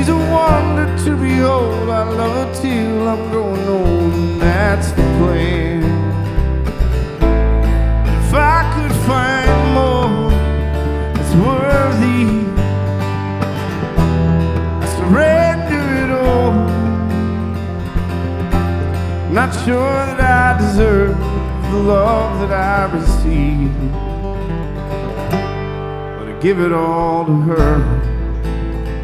She's a wonder to behold. I love her till I'm growing old, and that's the plan. If I could find more that's worthy, I surrender it all. Not sure that I deserve the love that I receive, but I give it all to her.